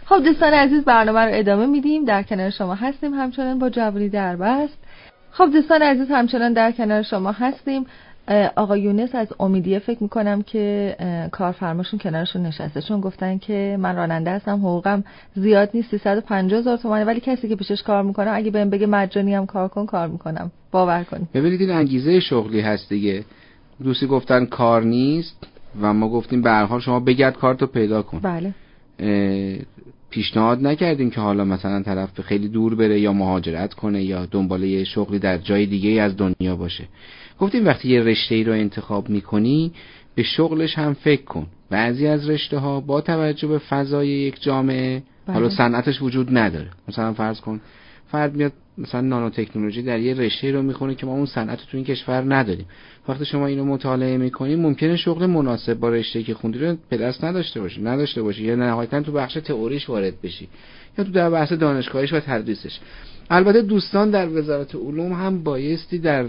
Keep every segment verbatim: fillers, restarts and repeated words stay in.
خب دوستان عزیز، برنامه رو ادامه میدیم. در کنار شما هستیم همچنان با جوانی دربست. خب دوستان عزیز، همچنان در کنار شما هستیم. آقا یونس از امیدیه فکر میکنم که کارفرماشون کنارشون نشسته، چون گفتن که من راننده هستم، حقوقم زیاد نیست، سیصد و پنجاه هزار تومانه، ولی کسی که پیشش کار میکنم اگه بهم بگه مجانی هم کار کن کار میکنم. باور کنید. ببینید این انگیزه شغلی هست دیگه. دوستی گفتن کار نیست و ما گفتیم به هر حال شما بگرد کارتو پیدا کن. بله. پیشنهاد نکردیم که حالا مثلا طرف خیلی دور بره یا مهاجرت کنه یا دنبال یه شغلی در جای دیگه از دنیا باشه. گفتیم وقتی یه رشته‌ای رو انتخاب میکنی به شغلش هم فکر کن. بعضی از رشته ها با توجه به فضای یک جامعه بله. حالا صنعتش وجود نداره. مثلا فرض کن فرد میاد مثلا نانو تکنولوژی در یه رشته رو میخونه که ما اون صنعت تو این کشور نداریم. وقتی شما اینو مطالعه میکنی ممکنه شغل مناسب با رشته‌ای که خوندی رو به دست نداشته باشی نداشته باشی یا نهایتاً تو بخش تئوریش وارد بشی یا تو در بحث دانشگاهیش و تدریسش. البته دوستان در وزارت علوم هم بایستی در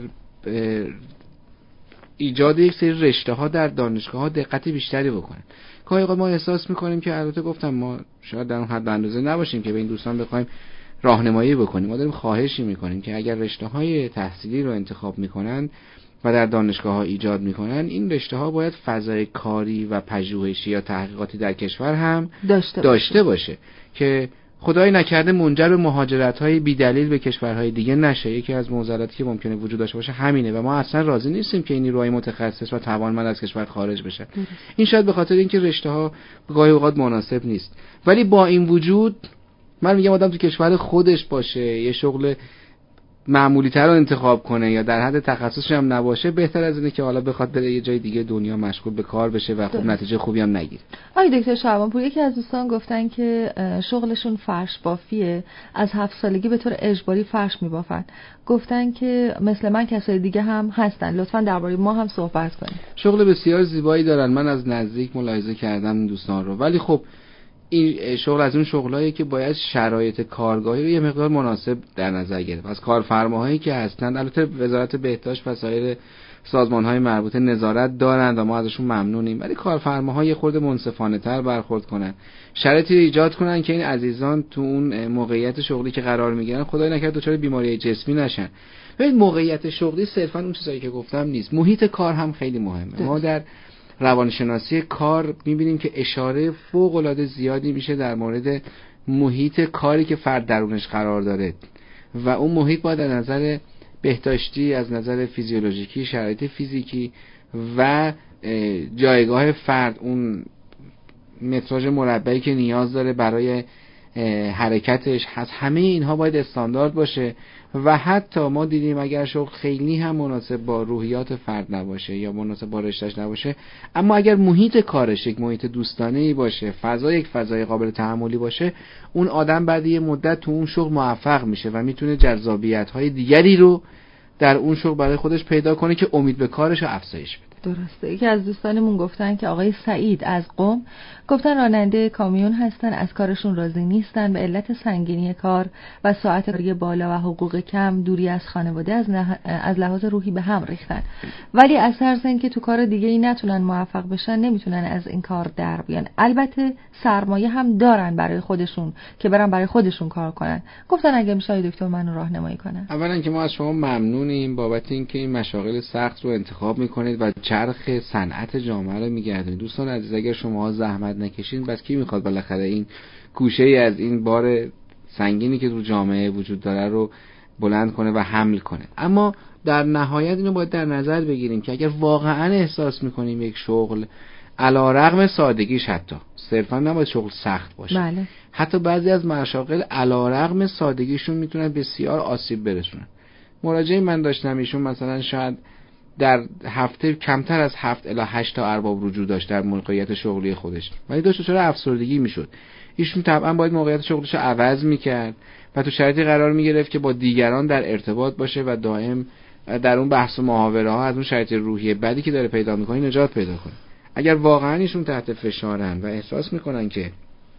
ایجاد یک سری رشته‌ها در دانشگاه‌ها دقت بیشتری بکنن. گاهی اوقات ما احساس میکنیم که البته گفتم ما شاید در اون حد اندازه نباشیم که به این دوستان بخوایم راهنمایی بکنیم. ما داریم خواهشی میکنیم که اگر رشته‌های تحصیلی رو انتخاب میکنن و در دانشگاه‌ها ایجاد میکنن، این رشته‌ها باید فضای کاری و پژوهشی یا تحقیقاتی در کشور هم داشته, داشته باشه. باشه که خدای نکرده منجر به مهاجرت‌های بی‌دلیل به کشورهای دیگه نشه. یکی از معضلاتی که ممکنه وجود داشته باشه همینه و ما اصلا راضی نیستیم که این نیروهای متخصص و توانمند از کشور خارج بشه. این شاید به خاطر اینکه رشته‌ها گاهی اوقات مناسب نیست. ولی با این وجود من میگم آدم تو کشور خودش باشه، یه شغل معمولی تر رو انتخاب کنه یا در حد تخصصش هم نباشه، بهتر از اینه که حالا بخواد بره یه جای دیگه دنیا مشغول به کار بشه و خب نتیجه خوبی هم نگیره. آقای دکتر شعبانپور، یکی از دوستان گفتن که شغلشون فرش بافیه، از هفت سالگی به طور اجباری فرش میبافن. گفتن که مثل من کسای دیگه هم هستن، لطفاً درباره ما هم صحبت کنید. شغل بسیار زیبایی دارن، من از نزدیک ملاحظه کردم دوستان رو، ولی خب این شغل از اون شغلایی که باید شرایط کارگاهی رو یه مقدار مناسب در نظر گرفت. از کارفرماهایی که هستن، البته وزارت بهداشت و سایر سازمان‌های مربوطه نظارت دارند و ما ازشون ممنونیم، ولی کارفرماها یه خورده منصفانه‌تر برخورد کنن، شرایطی ایجاد کنن که این عزیزان تو اون موقعیت شغلی که قرار میگیرن خدای نکرد دچار بیماری جسمی نشن. ببین موقعیت شغلی صرفا اون چیزایی که گفتم نیست، محیط کار هم خیلی مهمه. ما در روانشناسی کار میبینیم که اشاره فوق‌العاده زیادی میشه در مورد محیط کاری که فرد درونش قرار داره و اون محیط باید از نظر بهداشتی، از نظر فیزیولوژیکی، شرایط فیزیکی و جایگاه فرد، اون متراژ مربعی که نیاز داره برای حرکتش هست، همه اینها باید استاندارد باشه. و حتی ما دیدیم اگر شغل خیلی هم مناسب با روحیات فرد نباشه یا مناسب با رشته‌اش نباشه، اما اگر محیط کارش یک محیط دوستانه‌ای باشه، فضا یک فضای قابل تحملی باشه، اون آدم بعد یه مدت تو اون شغل موفق میشه و میتونه جذابیت‌های دیگری رو در اون شغل برای خودش پیدا کنه که امید به کارش رو افزایش بده. درسته. یکی از دوستانمون گفتن که آقای سعید از قم گفتن راننده کامیون هستن، از کارشون راضی نیستن به علت سنگینی کار و ساعت کاری بالا و حقوق کم، دوری از خانواده، از, نه... از لحاظ روحی به هم ریختن، ولی از ترس اینکه تو کار دیگه ای نتونن موفق بشن نمیتونن از این کار در بیان. البته سرمایه هم دارن برای خودشون که برن برای خودشون کار کنن. گفتن اگه میشه دکتر منو راهنمایی کنن. اولا که ما از شما ممنونیم بابت اینکه این مشاغل سخت رو انتخاب میکنید و چرخ صنعت جامعه رو میگردونید. دوستان عزیز، اگر شما زحمت نکشین بس کی میخواد بالاخره این گوشه ای از این بار سنگینی که رو جامعه وجود داره رو بلند کنه و حمل کنه؟ اما در نهایت اینو باید در نظر بگیریم که اگر واقعا احساس میکنیم یک شغل علیرغم سادگیش، حتی صرفا نباید شغل سخت باشه، بله. حتی بعضی از مشاغل علیرغم سادگیشون میتونن بسیار آسیب برسونن. مراجعه من داشتم، ایشون مثلا شاید در هفته کمتر از هفت الی هشت تا ارباب رجوع داشت در موقعیت شغلی خودش، ولی داشت چرا افسردگی میشد. ایشون طبعا باید موقعیت شغلش رو عوض میکرد و تو شرایطی قرار میگرفت که با دیگران در ارتباط باشه و دائم در اون بحث و محاوره ها از اون شرایط روحی بدی که داره پیدا میکنه نجات پیدا کنه. اگر واقعا ایشون تحت فشارن و احساس میکنن که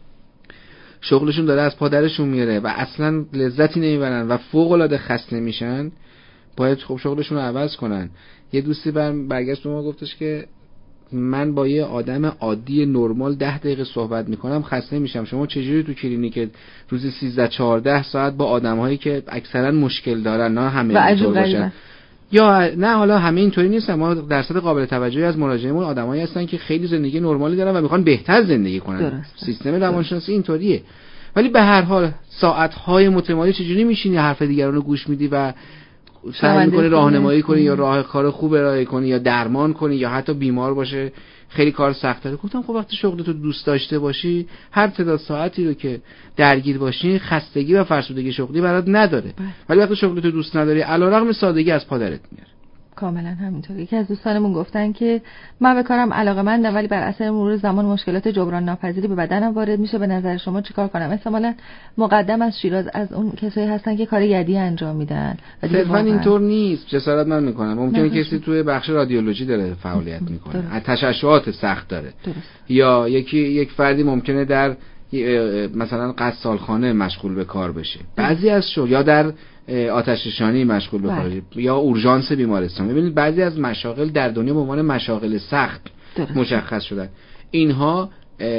شغلشون داره از پادرشون میاره و اصلا لذتی نمیبرن و فوق العاده خسته میشن، باید خب شغلشون رو عوض کنن. یه دوستی برگشت به ما گفتش که من با یه آدم عادی نرمال ده دقیقه صحبت میکنم خسته میشم. شما چجوری تو کلینیک روزی سیزده چهارده ساعت با آدم‌هایی که اکثرا مشکل دارن، نه همه اینطور باشن یا نه حالا همه اینطوری نیستن، ما درصد قابل توجهی از مراجعمون آدمایی هستن که خیلی زندگی نرمالی دارن و میخوان بهتر زندگی کنن. درسته. سیستم روانشناسی اینطوریه. ولی به هر حال ساعت‌های متمادی چجوری میشینی حرف دیگران رو گوش میدی و سعی می‌کنی راهنمایی کنی یا راه کار خوب ارائه کنی یا درمان کنی یا حتی بیمار باشه خیلی کار سخته. گفتم خب وقتی شغلتو دوست داشته باشی هر تعداد ساعتی رو که درگیر باشی خستگی و فرسودگی شغلی برات نداره. ولی وقتی شغلتو دوست نداری علیرغم سادگی از پا درت میاره. کاملا همینطوره. یکی از دوستانمون گفتن که من به کارم علاقه‌مندم ولی بر اثر مرور زمان مشکلات جبران ناپذیری به بدنم وارد میشه. به نظر شما چیکار کنم؟ احتمالاً مقدم از شیراز از اون کسایی هستن که کار یدی انجام میدن. صرفاً اینطور نیست. جسارت من میکنم. ممکنه کسی توی بخش رادیولوژی داره فعالیت میکنه. از تشعشعات سخت داره. درست. یا یکی یک فردی ممکنه در مثلا غسالخانه مشغول به کار بشه. بعضی از شو یا در آتش نشانی مشغول به کار یا اورژانس بیمارستان. ببینید بعضی از مشاغل در دنیا به عنوان مشاغل سخت درست. مشخص شدن. اینها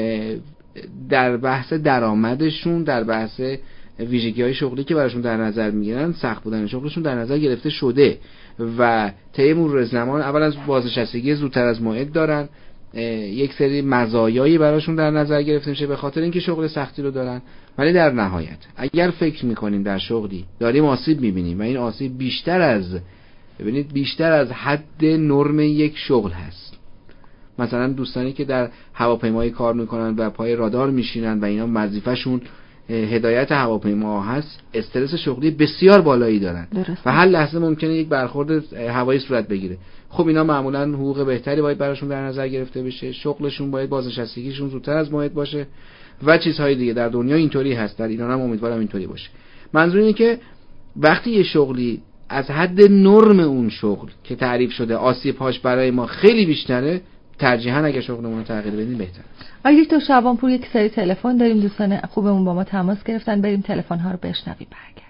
در بحث درآمدشون، در بحث ویژگی‌های شغلی که براشون در نظر میگیرن، سخت بودن شغلشون در نظر گرفته شده و طی مرور زمان اول از بازنشستگی زودتر از موعد دارن، یک سری مزایایی براشون در نظر گرفته میشه به خاطر اینکه شغل سختی رو دارن. ولی در نهایت اگر فکر میکنیم در شغلی داریم آسیب میبینیم و این آسیب بیشتر از ببینید بیشتر از حد نرم یک شغل هست، مثلا دوستانی که در هواپیمایی کار میکنن و پای رادار میشینن و اینا وظیفه‌شون هدایت هواپیما هست، استرس شغلی بسیار بالایی دارن درست. و هر لحظه ممکنه یک برخورد هوایی صورت بگیره. خب اینا معمولا حقوق بهتری باید براشون در نظر گرفته بشه، شغلشون باید بازنشستگیشون زودتر از موعد باشه و چیزهای دیگه. در دنیا اینطوری هست، در ایران هم امیدوارم اینطوری باشه. منظور اینه که وقتی یه شغلی از حد نرم اون شغل که تعریف شده آسیب‌هاش برای ما خیلی بیشتره، ترجیحاً اگه شغلمون رو تغییر بدیم بهتره. آقای دکتر شعبانپور یک سری تلفن داریم، دوستان خوبمون با ما تماس گرفتن، بریم تلفن ها رو بشنویم برگردیم.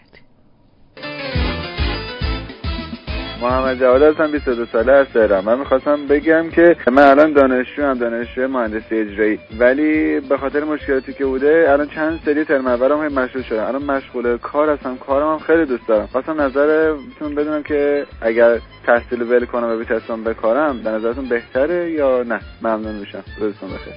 محمد جواد هستم، بیست و دو ساله هستم. من می‌خواستم بگم که من الان دانشجوام، دانشجوی مهندسی اجرایی، ولی به خاطر مشکلاتی که بوده الان چند سری ترم اولام هم مشغول شدم. الان مشغول کار هستم، کارم هم خیلی دوست دارم. خواستم نظرتون بدونم که اگر تحصیل ول کنم و بچسبم به کارم به نظرتون بهتره یا نه؟ ممنون میشم. روزتون بخیر.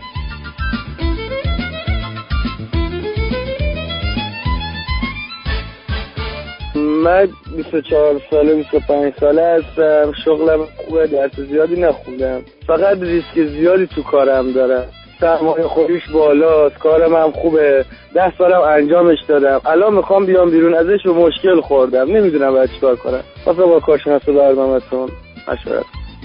من بیست و چهار ساله بیست و پنج ساله هستم. شغلم خوبه، درس زیادی نخوندم، فقط ریسک زیادی تو کارم دارم. سرمایه خوریش بالاست، کارم هم خوبه، ده سالم انجامش دادم. الان میخوام بیام بیرون ازش و مشکل خوردم، نمیدونم باید چیکار کنم. واسه با کارشناس برنامه‌تون مشورت.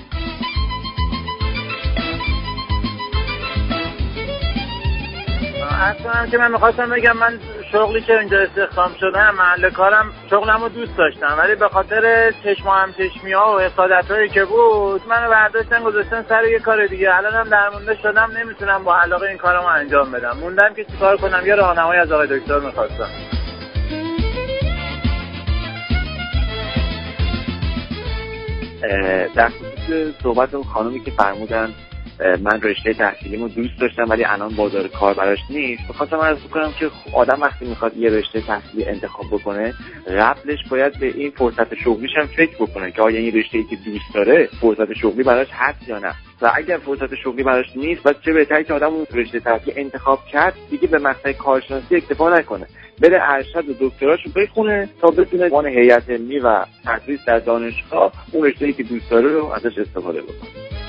اصلا که من میخواستم بگم من شغلی که اینجا استخدام شدم، محل کارم، شغلم رو دوست داشتم ولی به خاطر چشم و همچشمی ها و حسادت هایی که بود منو برداشتن گذاشتن سر یه کار دیگه. الان هم درمونده شدم، نمیتونم با علاقه این کارمو انجام بدم. موندم که چیکار کنم. یه راهنمایی از آقای دکتر میخواستم. در خصوص صحبت اون خانومی که فرمودن من رشته تحصیلیمو دوست داشتم ولی الان بازار کار براش نیست، می‌خواستم عرض کنم که آدم وقتی میخواد یه رشته تحصیلی انتخاب بکنه قبلش باید به این فرصت شغلیش هم فکر بکنه که آیا این رشته‌ای که دوست داره فرصت شغلی براش هست یا نه. و اگر فرصت شغلی براش نیست بس چه بهتره که آدم اون رشته تحصیلی انتخاب کرد دیگه به مقطع کارشناسی اکتفا نکنه، بره ارشد و دکتراشو بخونه تا بتونه عنوان هیئت علمی و تدریس در دانشگاه اون رشته‌ای که دوست داره رو ازش استفاده بکنه.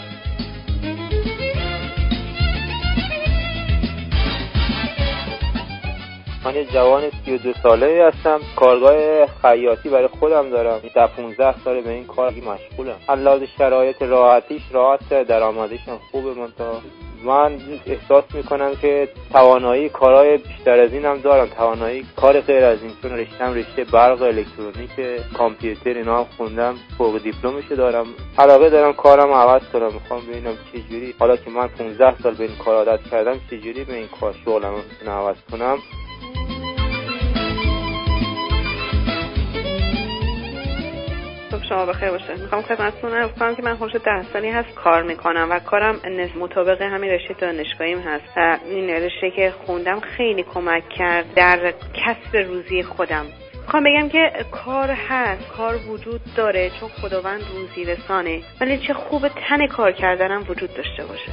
من یه جوان سی و دو ساله هستم، کارگاه خیاطی برای خودم دارم. ده پانزده ساله به این کار مشغولم. علاوه شرایط راحتیش راحت، درآمدش هم خوبه. من تا من احساس میکنم که توانایی کارهای بیشتر از این هم دارم، توانایی کار غیر از این، چون رشتم رشته برق الکترونیک کامپیوتر اینا هم خوندم، فوق دیپلمش دارم. علاقه دارم کارم عوض کنم، میخوام ببینم چه جوری حالا که من پانزده سال به این کار عادت کردم چه جوری به این کار شغلم رو عوض کنم. شما بخیر باشه. میخوام خدمتتون عرض کنم که من حدود ده سالی هست کار میکنم و کارم مطابق همین رشته دانشگاهیم هست. این رشته که خوندم خیلی کمک کرد در کسب روزی خودم. میخوام بگم که کار هست، کار وجود داره چون خداوند روزی رسانه، ولی چه خوب تن کار کردنم وجود داشته باشه.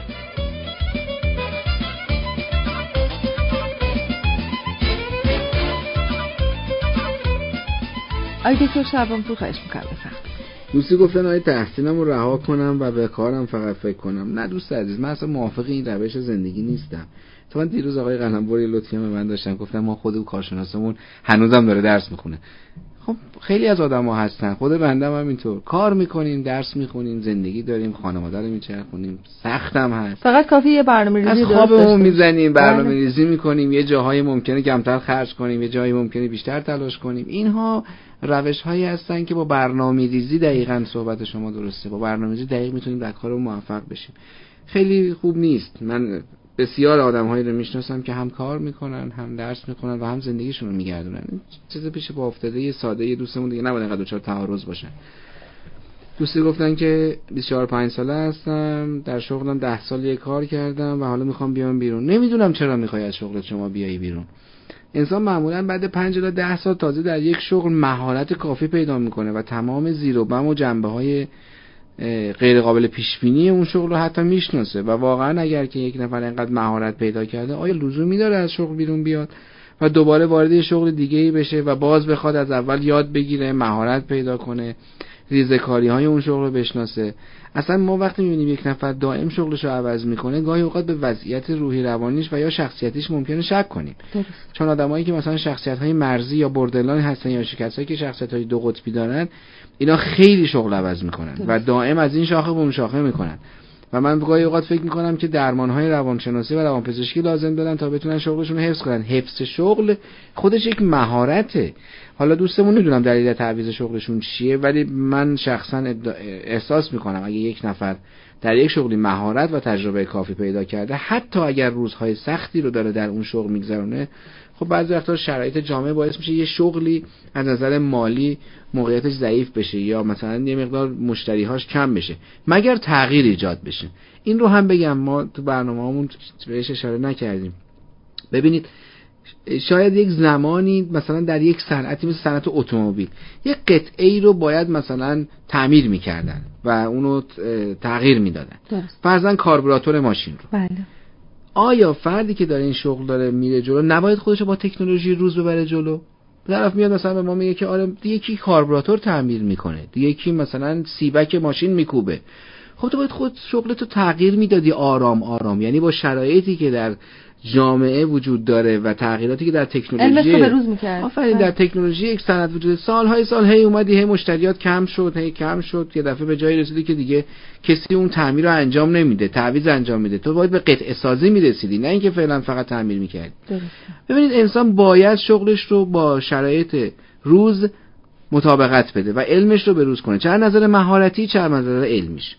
آقای دکتر شعبانپور خواهش میکنم بفرمایید. دوستی گفتن آیا تحصیلم رو رها کنم و به کارم فقط فکر کنم؟ نه دوست عزیز، من اصلا موافق این روش زندگی نیستم. تو من دیروز آقای قلمبر یه لطفی به من داشتن، گفتم ما خود کارشناسمون هنوزم داره درس میخونه. خب خیلی از آدم‌ها هستن، خود بنده هم اینطور، کار میکنیم، درس میخونیم، زندگی داریم، خانواده رو میچرخونیم، سختم هست. فقط کافی یه برنامه‌ریزی از خوابمون میزنیم، برنامه‌ریزی میکنیم، یه جاهای ممکنه کمتر خرج کنیم، یه جایی ممکنه بیشتر تلاش کنیم. اینها روش‌هایی هستن که با برنامه‌ریزی دقیقاً صحبت شما درسته. با برنامه‌ریزی دقیق میتونیم در کارمون موفق بشیم. خیلی خوب نیست. من بسیار آدم‌هایی رو میشناسم که هم کار میکنن، هم درس میکنن و هم زندگیشون رو میگردونن. چیز پیش با افتاده یه ساده یه دوستمون دیگه نباید اینقدر دچار تعارض باشن. دوستی گفتن که بیست و چهار پنج ساله هستم، در شغلم ده سال یه کار کردم و حالا میخوام بیام بیرون. نمیدونم چرا میخوای از شغلت شما بیای بیرون. انسان معمولا بعد پنج تا ده سال تازه در یک شغل مهارت کافی پیدا میکنه و تمام زیر و بم و جنبه‌های غیر قابل پیش بینی اون شغل رو حتی میشناسه و واقعا اگر که یک نفر اینقدر مهارت پیدا کرده، آیا لزومی داره از شغل بیرون بیاد و دوباره وارد یه شغل دیگه‌ای بشه و باز بخواد از اول یاد بگیره، مهارت پیدا کنه، ریزه‌کاری‌های اون شغل رو بشناسه؟ اصلا ما وقتی می‌بینیم یک نفر دائم شغلش رو عوض میکنه، گاهی اوقات به وضعیت روحی روانیش و یا شخصیتیش ممکنه شک کنیم. درست. چون آدمایی که مثلا شخصیت‌های مرزی یا بردرلاین هستن یا شکستایی که شخصیت‌های دو قطبی دارن، اینا خیلی شغل عوض میکنن و دائم از این شاخه به اون شاخه میکنن و من گاهی اوقات فکر میکنم که درمان‌های روانشناسی و روانپزشکی لازم دارن تا بتونن شغلشون رو حفظ کنن. حفظ شغل خودش یک مهارته. حالا دوستمون نمیدونم دلیل تعویض شغلشون چیه، ولی من شخصا احساس میکنم اگه یک نفر در یک شغلی مهارت و تجربه کافی پیدا کرده، حتی اگر روزهای سختی رو داره در اون شغل میگذرونه، خب بعضی وقتا شرایط جامعه باعث میشه یه شغلی از نظر مالی موقعیتش ضعیف بشه یا مثلا یه مقدار مشتریهاش کم بشه مگر تغییر ایجاد بشه. این رو هم بگم، ما تو برنامه‌مون بهش اشاره نکردیم. ببینید شاید یک زمانی مثلا در یک صنعتی مثل صنعت اتومبیل یک قطعه ای رو باید مثلا تعمیر میکردن و اونو تغییر میدادن، فرضاً کاربراتور ماشین رو. بله. آیا فردی که داره این شغل داره میره جلو نباید خودش با تکنولوژی روز ببره جلو؟ طرف میاد مثلا به ما میگه که آره یکی کاربراتور تعمیر میکنه، یکی مثلا سیبک ماشین میکوبه. خب تو باید خود شغلتو تغییر میدادی آرام آرام، یعنی با شرایطی که در جامعه وجود داره و تغییراتی که در تکنولوژی علمش رو بروز میکرد. آفرین، در تکنولوژی یک صنعت وجود، سالهای سال هی اومدی هی مشتریات کم شد هی کم شد، یه دفعه به جایی رسیدی که دیگه کسی اون تعمیر رو انجام نمیده، تعویض انجام میده. تو باید به قطعه سازی میرسیدی، نه اینکه فعلا فقط تعمیر میکردی. ببینید انسان باید شغلش رو با شرایط روز مطابقت بده و علمش رو بروز کنه، چه از نظر مهارتی چه از نظر علمیش.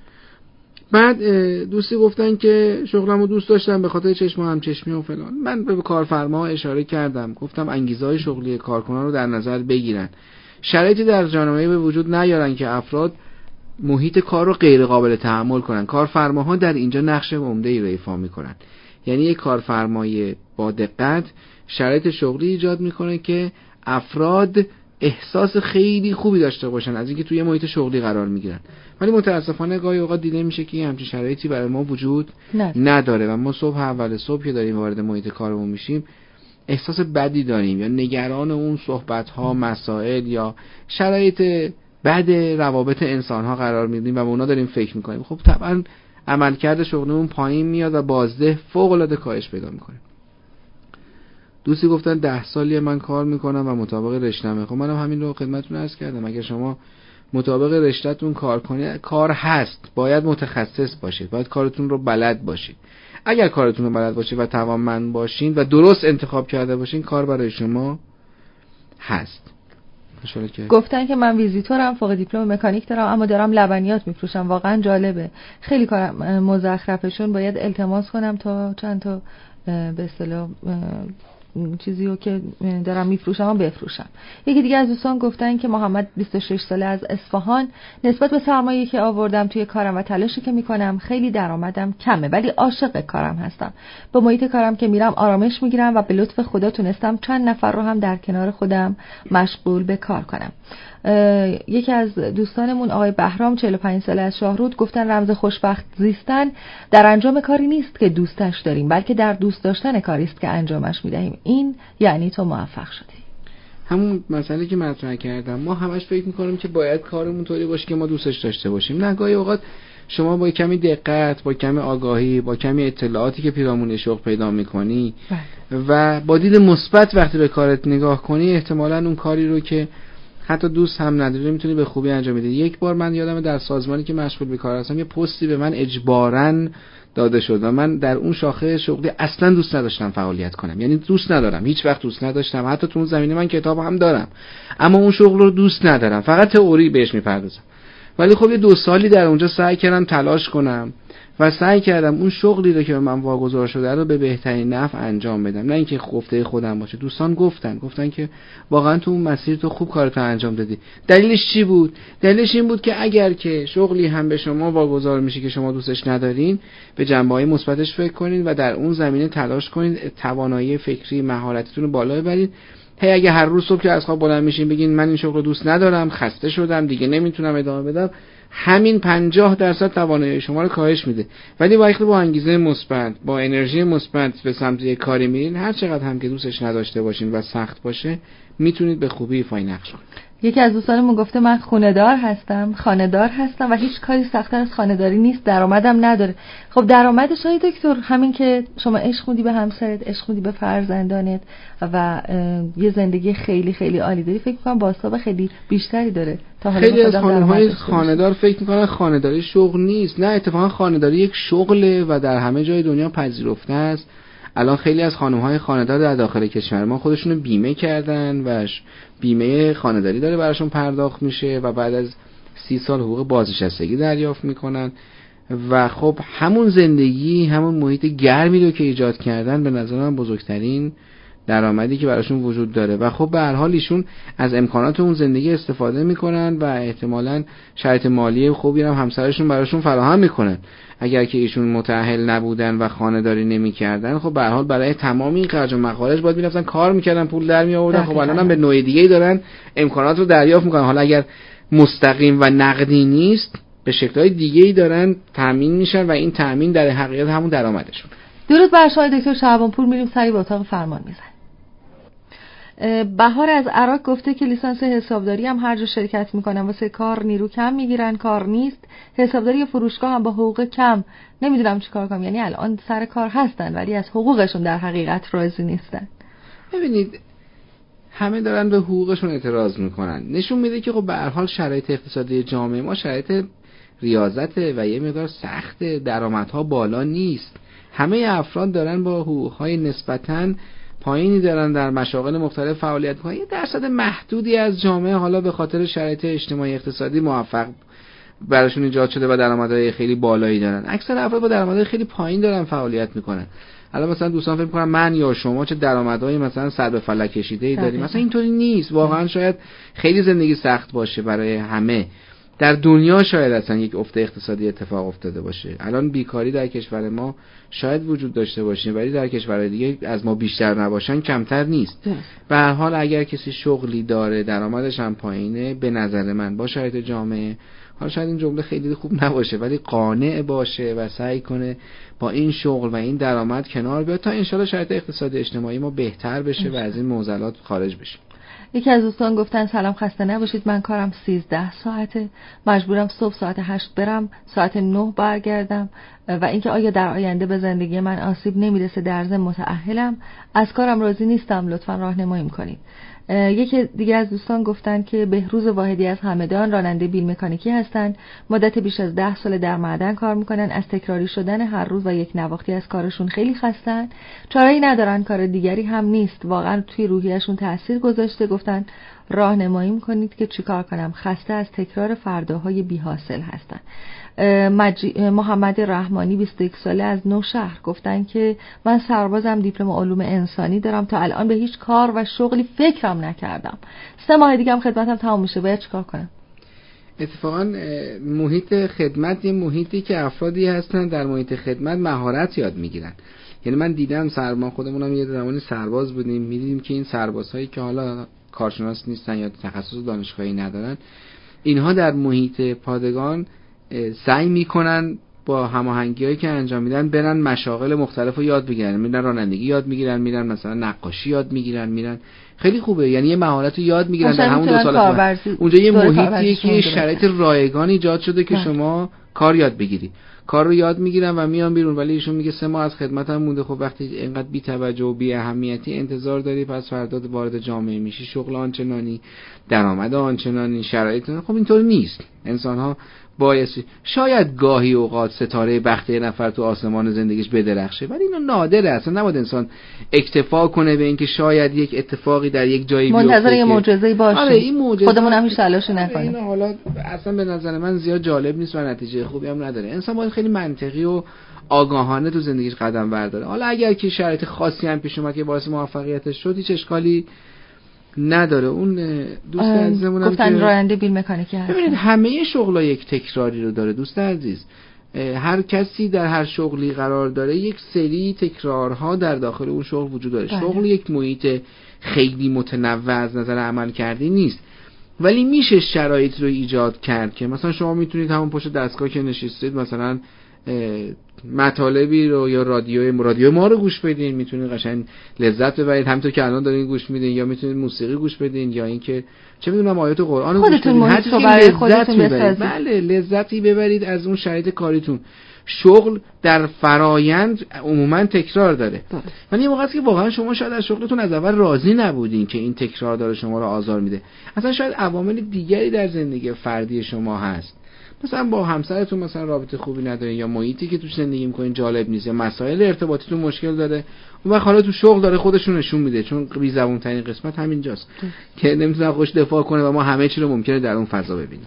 بعد دوستی گفتن که شغلمو دوست داشتم به خاطر چشم و همچشمی و فلان. من به کارفرما اشاره کردم، گفتم انگیزه‌های شغلی کارکنان رو در نظر بگیرن، شرایطی در جامعه به وجود نیارن که افراد محیط کار رو غیر قابل تحمل کنن. کارفرماها در اینجا نقش عمده‌ای رو ایفا میکنن. یعنی یک کارفرمای با دقت شرایط شغلی ایجاد میکنه که افراد احساس خیلی خوبی داشته باشن از اینکه توی محیط شغلی قرار میگیرن، ولی متاسفانه گاهی اوقات دیده میشه که همچین شرایطی برای ما وجود نه. نداره و ما صبح اول صبح که داریم وارد محیط کارمون میشیم احساس بدی داریم یا نگران اون صحبت‌ها، مسائل یا شرایط بد روابط انسان‌ها قرار میگیریم و به اونا داریم فکر میکنیم. خب طبعا عملکرد شغلمون پایین میاد و بازده فوق‌العاده کاهش پیدا میکنه. دوستی گفتن ده سالیه من کار میکنم و مطابق رشته‌مه. خب منم همین رو خدمتتون عرض کردم، اگه شما مطابق رشته‌تون کار کنید، کار هست، باید متخصص باشید، باید کارتون رو بلد باشید. اگر کارتون رو بلد باشید و توانمند باشین و درست انتخاب کرده باشین، کار برای شما هست. که گفتن که من ویزیتورم، فوق دیپلم مکانیک دارم، اما دارم لبنیات میفروشم. واقعا جالبه، خیلی کارم مزخرفشون باید التماس کنم تا چند تا به اصطلاح چیزی رو که دارم میفروشم بفروشم. یکی دیگه از دوستان گفتن که محمد بیست و شش ساله از اصفهان، نسبت به سرمایه‌ای که آوردم توی کارم و تلاشی که میکنم خیلی درآمدم کمه، ولی عاشق کارم هستم. با محیط کارم که میرم آرامش میگیرم و به لطف خدا تونستم چند نفر رو هم در کنار خودم مشغول به کار کنم. یکی از دوستانمون آقای بهرام چهل و پنج ساله از شاهرود گفتن رمز خوشبخت زیستن در انجام کاری نیست که دوستش داریم، بلکه در دوست داشتن کاری است که انجامش میدهیم. این یعنی تو موفق شدی. همون مسئله که مطرح کردم، ما همش فکر میکنیم که باید کارمون طوری باشه که ما دوستش داشته باشیم. نه، گاهی اوقات شما با کمی دقت، با کمی آگاهی، با کمی اطلاعاتی که پیرامون شغل پیدا میکنی و با دید مثبت وقتی به کارت نگاه کنی، احتمالاً اون کاری رو که حتی دوست هم نداری میتونی به خوبی انجام بدی. یک بار من یادمه در سازمانی که مشغول به کار هستم یه پستی به من اجباراً داده شد و من در اون شاخه شغلی اصلا دوست نداشتم فعالیت کنم. یعنی دوست ندارم، هیچ وقت دوست نداشتم. حتی تو اون زمینه من کتاب هم دارم، اما اون شغل رو دوست ندارم، فقط تئوری بهش میپردازم. ولی خب یه دو سالی در اونجا سعی کردم تلاش کنم و سعی کردم اون شغلی رو که به من واگذار شده رو به بهترین نحو انجام بدم، نه اینکه گفته خودم باشه. دوستان گفتن گفتن که واقعا تو اون مسیر تو خوب کارتو انجام دادی. دلیلش چی بود؟ دلیلش این بود که اگر که شغلی هم به شما واگذار میشه که شما دوستش ندارین، به جنبه‌های مثبتش فکر کنین و در اون زمینه تلاش کنین، توانایی فکری، مهارتتون رو بالا ببرید. هی اگه هر روز صبح که از خواب بلند میشین بگین من این شغل رو دوست ندارم، خسته شدم، دیگه نمیتونم ادامه بدم، همین پنجاه درصد توانایی شما رو کاهش میده. ولی وقتی با انگیزه مثبت، با انرژی مثبت به سمت یک کاری میرین، هر چقدر هم که دوستش نداشته باشین و سخت باشه، میتونید به خوبی ایفای نقش کنید. یکی از دوستانمون گفته من خانه‌دار هستم، خانه‌دار هستم و هیچ کاری سخت‌تر از خانه‌داری نیست، درآمدم نداره. خب درآمدش های دکتر همین که شما عشق مودی به همسرت، عشق مودی به فرزندانت و یه زندگی خیلی خیلی عالی داری، فکر می‌کنم بازتاب خیلی بیشتری داره تا حالا. خیلی از خانم‌های خانه‌دار فکر می‌کنن خانه‌داری شغل نیست. نه، اتفاقا خانه‌داری یک شغله و در همه جای دنیا پذیرفته است. الان خیلی از خانم‌های خانه‌دار در داخل کشور ما خودشونو بیمه کردن و بیمه خانه‌داری داره براشون پرداخت میشه و بعد از سی سال حقوق بازنشستگی دریافت میکنن و خب همون زندگی، همون محیط گرمی رو که ایجاد کردن به نظر من بزرگترین درآمدی که براشون وجود داره و خب به هر حال ایشون از امکانات اون زندگی استفاده میکنن و احتمالاً شرایط مالی خوبی هم همسرشون براشون فراهم میکنن. اگر که ایشون متأهل نبودن و خانه‌داری نمی‌کردن، خب به هر حال برای تمام این خرج و مخارج باید می‌رفتن کار می‌کردن، پول در می‌آوردن. خب الان هم به نوع دیگه‌ای دارن امکانات رو دریافت می‌کنن. حالا اگر مستقیم و نقدی نیست، به شکل‌های دیگه‌ای دارن تامین میشن و این تامین در حقیقت همون درآمدشون. درود بر شما دکتر شعبانپور. میریم سری به اتاق فرمان میزنیم. بهار از عراق گفته که لیسانس حسابداری هم هر جا شرکت میکنن واسه کار نیرو کم میگیرن، کار نیست. حسابداری فروشگاه هم با حقوق کم، نمیدونم چیکار کنم. یعنی الان سر کار هستن ولی از حقوقشون در حقیقت راضی نیستن. ببینید همه دارن به حقوقشون اعتراض میکنن. نشون میده که خب به هر حال شرایط اقتصادی جامعه ما شرایط ریاضته و یه مقدار سخت، درآمدها بالا نیست. همه افراد دارن با حقوقهای نسبتاً پایینی دارن در مشاغل مختلف فعالیت می‌کنن. یه درصد محدودی از جامعه حالا به خاطر شرایط اجتماعی اقتصادی موفق براشون ایجاد شده و درآمدهای خیلی بالایی دارن. اکثر افراد با درآمدهای خیلی پایین دارن فعالیت میکنن. الان مثلا دوستان فکر می‌کنن من یا شما چه درآمدهایی مثلا سر به فلک کشیده‌ای داریم. مثلا اینطوری نیست. واقعا شاید خیلی زندگی سخت باشه برای همه. در دنیا شاید اصلا یک افت اقتصادی اتفاق افتاده باشه. الان بیکاری در کشور ما شاید وجود داشته باشه ولی در کشورهای دیگه از ما بیشتر نباشن کمتر نیست. به هر حال اگر کسی شغلی داره، درآمدش هم پایینه، به نظر من با شرایط جامعه، حالا شاید این جمله خیلی خوب نباشه ولی قانع باشه و سعی کنه با این شغل و این درآمد کنار بیاد تا انشالله شرایط اقتصادی اجتماعی ما بهتر بشه و از این معضلات خارج بشه. یکی از دوستان گفتن سلام، خسته نباشید، من کارم سیزده ساعته، مجبورم صبح ساعت هشت برم، ساعت نه برگردم و اینکه آیا در آینده به زندگی من آسیب نمیرسه، در ضمن متأهلم، از کارم راضی نیستم، لطفاً راهنمایی کنید. یکی دیگه از دوستان گفتن که بهروز واحدی از همدان راننده بیل مکانیکی هستن، مدت بیش از ده سال در معدن کار میکنن، از تکراری شدن هر روز و یک نواختی از کارشون خیلی خستن، چاره‌ای ندارن، کار دیگری هم نیست، واقعا توی روحیه‌شون تأثیر گذاشته. گفتن راهنمایی میکنید که چیکار کنم، خسته از تکرار فرداهای بی حاصل هستن. مج... محمد رحمانی بیست و یک ساله از نوشهر گفتن که من سربازم، دیپلم علوم انسانی دارم، تا الان به هیچ کار و شغلی فکرم نکردم، سه ماه دیگه هم خدمتم تمام میشه، باید چیکار کنم؟ اتفاقا محیط خدمت یه محیطی که افرادی هستن در محیط خدمت مهارت یاد میگیرن. یعنی من دیدم سرما خودمونم یه زمانی سرباز بودیم، میدیدیم که این سربازهایی که حالا کارشناس نیستن یا تخصص دانشگاهی ندارن، اینها در محیط پادگان سعی میکنن با هماهنگی‌هایی که انجام میدن برن مشاغل مختلف رو یاد بگیرن، میرن رانندگی یاد میگیرن، میرن مثلا نقاشی یاد میگیرن، میرن خیلی خوبه، یعنی یه مهارت رو یاد میگیرن در همون دو سال. اونجا یه محیطیه که شرایط رایگان ایجاد شده که شما کار یاد بگیری، کار رو یاد میگیرن و میان بیرون. ولی ایشون میگه سه ماه از خدمتم مونده، خب وقتی اینقدر بی توجه و بی اهمیتی انتظار داری، پس فردا وارد جامعه میشی، شغل آنچنانی، درآمد آنچنانی، شرایط، خب اینطور نیست. انسان ها بایستی، شاید گاهی اوقات ستاره بخت یه نفر تو آسمان زندگیش بدرخشه، ولی اینو نادره، اصلا نباید انسان اکتفا کنه به اینکه شاید یک اتفاقی در یک جایی بیفته، منتظر یه معجزه‌ای باشه. آره این معجزه خودمون هم هیچ تلاشی نکنیم. اینو حالا اصلا به نظر من زیاد جالب نیست و نتیجه خوبی هم نداره. انسان باید خیلی منطقی و آگاهانه تو زندگیش قدم برداره. حالا اگر که شرایط خاصی هم پیش اومد که باعث موفقیتش شد، هیچ اشکالی نداره. اون دوست عزیزمون گفتن راننده بیل مکانیکی هست. ببینید همه شغل‌ها یک تکراری رو داره دوست عزیز. هر کسی در هر شغلی قرار داره یک سری تکرارها در داخل اون شغل وجود داره. شغل یک محیط خیلی متنوع از نظر عمل کردی نیست، ولی میشه شرایط رو ایجاد کرد که مثلا شما میتونید همون پشت دستگاه که نشستید مثلا مطالبی رو یا رادیو رادیو ما رو گوش بدین، میتونید قشنگ لذت ببرید همونطور که الان دارین گوش میدین، یا میتونید موسیقی گوش بدین، یا اینکه چه میدونم آیات قرآن رو گوش بدین، هر چیزی لذت ببرید. بله لذتی ببرید از اون شرایط کاریتون. شغل در فرایند عموما تکرار داره، ولی یه موقعی که واقعا شما شاید از شغلتون از اول راضی نبودین که این تکرار داره شما رو آزار میده، اصلا شاید عوامل دیگری در زندگی فردی شما هست، مثلا با همسرتون مثلا رابطه خوبی نداره، یا محیطی که توش زندگی میکنین جالب نیست، یا مسائل ارتباطیتون مشکل داره، اون وقت حالا تو شغل داره خودشون نشون میده، چون بی زبون ترین قسمت همینجاست که نمیتونه خوش دفاع کنه و ما همه چی رو ممکنه در اون فضا ببینیم.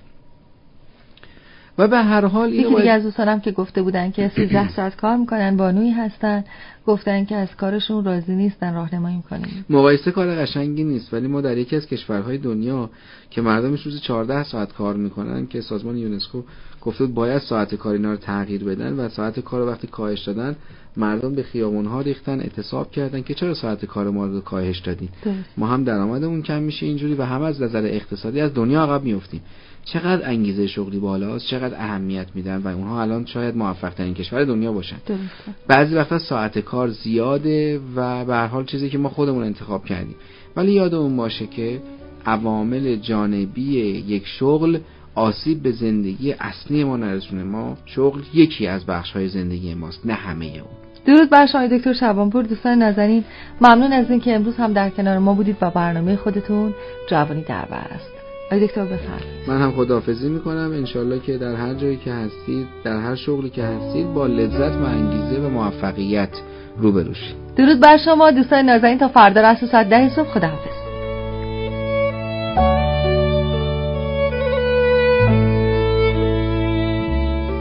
و به هر حال یکی دیگه باید... از دوستانم که گفته بودن که سیزده ساعت کار میکنن، بانویی هستن، گفتن که از کارشون راضی نیستن، راهنمایی میکنیم. مقایسه کار قشنگی نیست، ولی ما در یکی از کشورهای دنیا که مردمش روزی چهارده ساعت کار میکنن، که سازمان یونسکو گفته باید ساعت کار اینا رو تغییر بدن و ساعت کار رو وقتی کاهش دادن، مردم به خیابون‌ها ریختن، اعتصاب کردن که چرا ساعت کار ما رو کاهش دادین؟ ما هم درآمدمون کم میشه اینجوری و هم از نظر اقتصادی از دنیا عقب میافتیم. چقدر انگیزه شغلی بالاست، چقدر اهمیت میدن و اونها الان شاید موفق ترین کشور دنیا باشن. درسته. بعضی وقتا ساعت کار زیاده و به هر حال چیزی که ما خودمون انتخاب کردیم، ولی یادمون باشه که عوامل جانبی یک شغل آسیب به زندگی اصلی ما نرسونه. ما شغل یکی از بخش‌های زندگی ماست، نه همه اون. درود بر شما دکتر شبانپور. دوستان نازنین، ممنون از اینکه امروز هم در کنار ما بودید و برنامه خودتون جوانی در بر است. آقای دکتر بفرمایید. من هم خداحافظی میکنم، انشالله که در هر جایی که هستید، در هر شغلی که هستید، با لذت و انگیزه و موفقیت روبرو شید. درود بر شما دوستان نازنین، تا فردا رس ساعت ده صبح خداحافظ.